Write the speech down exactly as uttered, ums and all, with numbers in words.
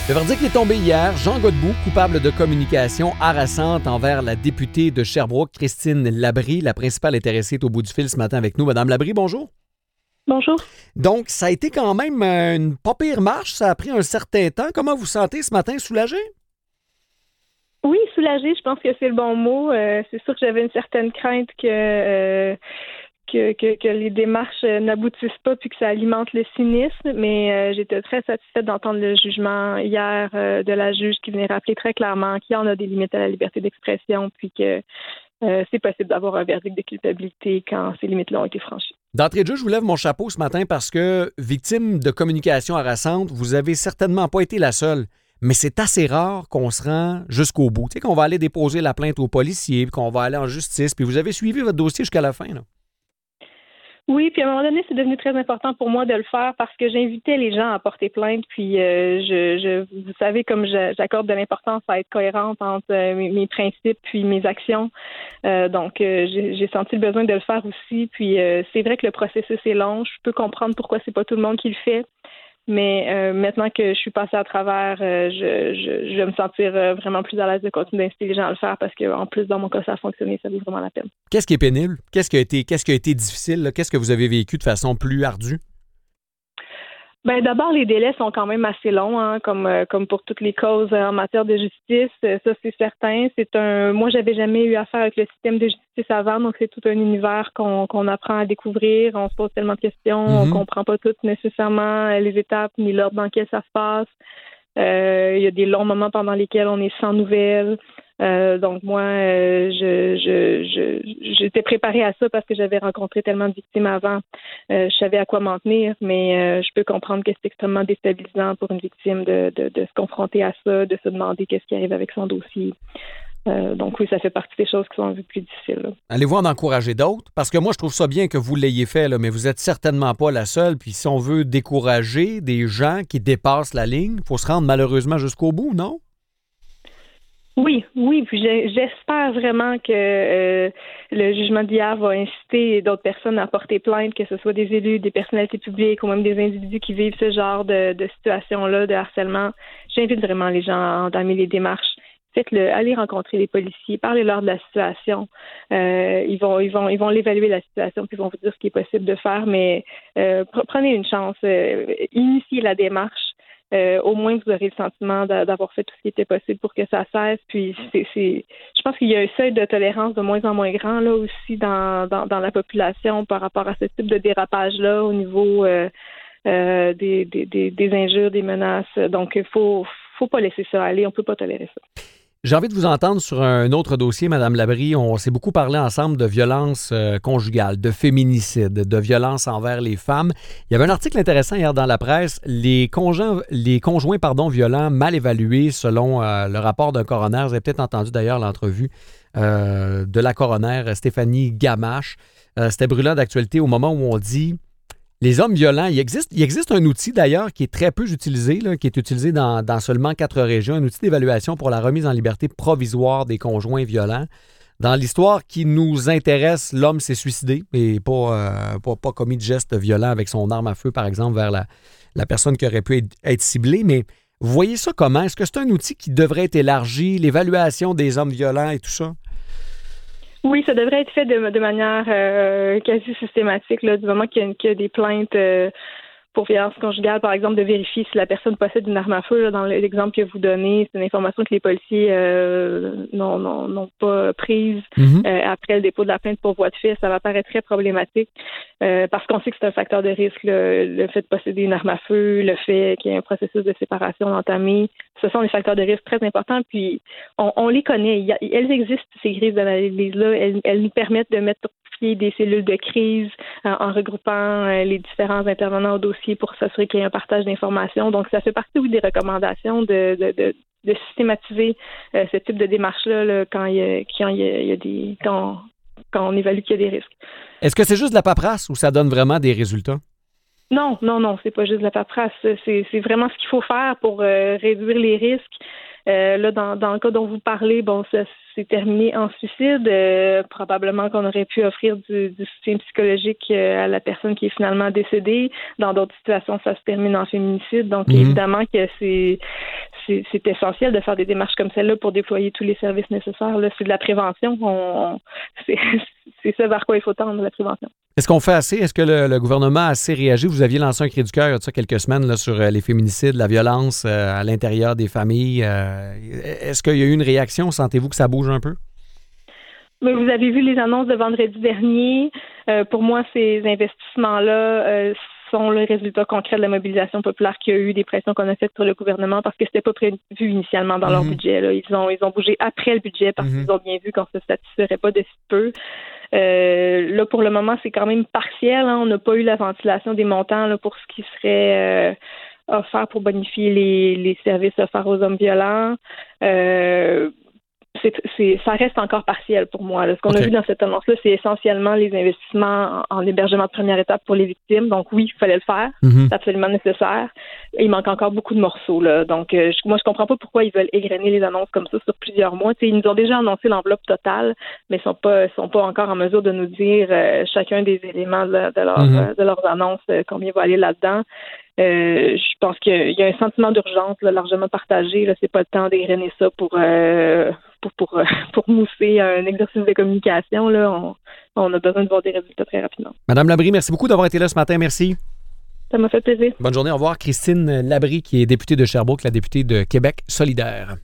Le verdict est tombé hier. Jean Godbout, coupable de communication harassante envers la députée de Sherbrooke, Christine Labrie. La principale intéressée est au bout du fil ce matin avec nous. Madame Labrie, bonjour. Bonjour. Donc, ça a été quand même une pas pire marche. Ça a pris un certain temps. Comment vous sentez ce matin? Soulagé? Oui, soulagée, je pense que c'est le bon mot. Euh, c'est sûr que j'avais une certaine crainte que, euh, que, que, que les démarches n'aboutissent pas puis que ça alimente le cynisme, mais euh, j'étais très satisfaite d'entendre le jugement hier euh, de la juge qui venait rappeler très clairement qu'il y en a des limites à la liberté d'expression puis que euh, c'est possible d'avoir un verdict de culpabilité quand ces limites-là ont été franchies. D'entrée de jeu, je vous lève mon chapeau ce matin parce que, victime de communication harassante, vous avez certainement pas été la seule. Mais c'est assez rare qu'on se rend jusqu'au bout. Tu sais, qu'on va aller déposer la plainte aux policiers, puis qu'on va aller en justice, puis vous avez suivi votre dossier jusqu'à la fin, là. Oui, puis à un moment donné, c'est devenu très important pour moi de le faire parce que j'invitais les gens à porter plainte. Puis, euh, je, je, vous savez, comme je, j'accorde de l'importance à être cohérente entre euh, mes, mes principes puis mes actions. Euh, donc, euh, j'ai, j'ai senti le besoin de le faire aussi. Puis, euh, c'est vrai que le processus est long. Je peux comprendre pourquoi c'est pas tout le monde qui le fait. Mais euh, maintenant que je suis passée à travers, euh, je, je, je vais me sentir euh, vraiment plus à l'aise de continuer d'inciter les gens à le faire parce qu'en plus, dans mon cas, ça a fonctionné, ça vaut vraiment la peine. Qu'est-ce qui est pénible? Qu'est-ce qui a été, qu'est-ce qui a été difficile? Là? Qu'est-ce que vous avez vécu de façon plus ardue? Ben d'abord, les délais sont quand même assez longs, hein, comme euh, comme pour toutes les causes en matière de justice. Euh, ça, c'est certain. C'est un. Moi, j'avais jamais eu affaire avec le système de justice avant, donc c'est tout un univers qu'on qu'on apprend à découvrir. On se pose tellement de questions, mm-hmm. On comprend pas toutes nécessairement les étapes ni l'ordre dans lequel ça se passe. Euh, il y a des longs moments pendant lesquels on est sans nouvelles. Euh, donc moi, euh, je, je, je, j'étais préparée à ça parce que j'avais rencontré tellement de victimes avant. Euh, je savais à quoi m'en tenir, mais euh, je peux comprendre que c'est extrêmement déstabilisant pour une victime de, de, de se confronter à ça, de se demander qu'est-ce qui arrive avec son dossier. Euh, donc oui, ça fait partie des choses qui sont un peu plus difficiles. Là. Allez-vous en encourager d'autres? Parce que moi, je trouve ça bien que vous l'ayez fait, là, mais vous n'êtes certainement pas la seule. Puis si on veut décourager des gens qui dépassent la ligne, il faut se rendre malheureusement jusqu'au bout, non? Oui, oui, puis j'espère vraiment que euh, le jugement d'hier va inciter d'autres personnes à porter plainte, que ce soit des élus, des personnalités publiques ou même des individus qui vivent ce genre de, de situation-là, de harcèlement. J'invite vraiment les gens à entamer les démarches. Faites-le, allez rencontrer les policiers, parlez-leur de la situation. Euh, ils vont, ils vont, ils vont l'évaluer la situation, puis ils vont vous dire ce qui est possible de faire. Mais euh, prenez une chance, euh, initiez la démarche. Euh, au moins, vous aurez le sentiment d'avoir fait tout ce qui était possible pour que ça cesse. Puis, c'est, c'est, je pense qu'il y a un seuil de tolérance de moins en moins grand là aussi dans, dans, dans la population par rapport à ce type de dérapage-là au niveau euh, euh, des, des, des, des injures, des menaces. Donc, il faut, faut pas laisser ça aller. On peut pas tolérer ça. J'ai envie de vous entendre sur un autre dossier, Mme Labrie. On s'est beaucoup parlé ensemble de violences euh, conjugales, de féminicide, de violences envers les femmes. Il y avait un article intéressant hier dans la presse. Les conjoints, les conjoints pardon, violents mal évalués selon euh, le rapport d'un coroner. Vous avez peut-être entendu d'ailleurs l'entrevue euh, de la coroner Stéphanie Gamache. Euh, c'était brûlant d'actualité au moment où on dit... Les hommes violents, il existe, il existe un outil d'ailleurs qui est très peu utilisé, là, qui est utilisé dans, dans seulement quatre régions, un outil d'évaluation pour la remise en liberté provisoire des conjoints violents. Dans l'histoire qui nous intéresse, l'homme s'est suicidé et pas, euh, pas, pas commis de gestes violents avec son arme à feu, par exemple, vers la, la personne qui aurait pu être, être ciblée. Mais vous voyez ça comment? Est-ce que c'est un outil qui devrait être élargi, l'évaluation des hommes violents et tout ça? Oui, ça devrait être fait de, de manière euh, quasi systématique, là, du moment qu'il y a, qu'il y a des plaintes euh, pour violence conjugale, par exemple, de vérifier si la personne possède une arme à feu. Là, dans l'exemple que vous donnez, c'est une information que les policiers euh, n'ont, n'ont, n'ont pas prise mm-hmm. euh, après le dépôt de la plainte pour voie de fait. Ça va paraître très problématique euh, parce qu'on sait que c'est un facteur de risque, le, le fait de posséder une arme à feu, le fait qu'il y ait un processus de séparation entamé. Ce sont des facteurs de risque très importants, puis on, on les connaît. Il y a, elles existent, ces grises d'analyse-là. Elles, elles nous permettent de mettre sur pied des cellules de crise euh, en regroupant euh, les différents intervenants au dossier pour s'assurer qu'il y ait un partage d'informations. Donc, ça fait partie, oui, des recommandations de, de, de, de systématiser euh, ce type de démarche-là là, quand, il y a, quand, il y a, il y a des, quand, quand on évalue qu'il y a des risques. Est-ce que c'est juste de la paperasse ou ça donne vraiment des résultats? Non, non, non, c'est pas juste de la paperasse. C'est, c'est vraiment ce qu'il faut faire pour euh, réduire les risques. Euh, là, dans, dans le cas dont vous parlez, bon, ça s'est terminé en suicide. Euh, probablement qu'on aurait pu offrir du, du soutien psychologique euh, à la personne qui est finalement décédée. Dans d'autres situations, ça se termine en féminicide. Donc, mm-hmm. évidemment que c'est c'est, c'est essentiel de faire des démarches comme celle-là pour déployer tous les services nécessaires. Là. C'est de la prévention. On, on, c'est, c'est ça vers quoi il faut tendre, la prévention. Est-ce qu'on fait assez? Est-ce que le, le gouvernement a assez réagi? Vous aviez lancé un cri du cœur il y a quelques semaines là, sur les féminicides, la violence euh, à l'intérieur des familles. Euh, est-ce qu'il y a eu une réaction? Sentez-vous que ça bouge un peu? Mais vous avez vu les annonces de vendredi dernier. Euh, pour moi, ces investissements-là euh, sont le résultat concret de la mobilisation populaire qu'il y a eu, des pressions qu'on a faites sur le gouvernement parce que c'était pas prévu initialement dans mm-hmm. leur budget. Là. Ils ont ils ont bougé après le budget parce mm-hmm. qu'ils ont bien vu qu'on se satisferait pas de si peu. Euh, là, pour le moment, c'est quand même partiel. Hein. On n'a pas eu la ventilation des montants là, pour ce qui serait euh, offert pour bonifier les, les services offerts aux hommes violents. Euh, C'est, c'est, ça reste encore partiel pour moi. Là. Ce qu'on okay. a vu dans cette annonce-là, c'est essentiellement les investissements en, en hébergement de première étape pour les victimes. Donc oui, il fallait le faire. Mm-hmm. C'est absolument nécessaire. Et il manque encore beaucoup de morceaux. Là. Donc euh, je, moi, je comprends pas pourquoi ils veulent égrener les annonces comme ça sur plusieurs mois. T'sais, ils nous ont déjà annoncé l'enveloppe totale, mais ils sont pas sont pas encore en mesure de nous dire euh, chacun des éléments de, de, leur, mm-hmm. de leurs annonces, euh, combien va aller là-dedans. Euh, je pense qu'il y a un sentiment d'urgence là, largement partagé. Là, c'est pas le temps d'égrener ça pour euh, pour pour pour mousser un exercice de communication. Là, on, on a besoin de voir des résultats très rapidement. Madame Labrie, merci beaucoup d'avoir été là ce matin. Merci. Ça m'a fait plaisir. Bonne journée. Au revoir. Christine Labrie, qui est députée de Sherbrooke, la députée de Québec solidaire.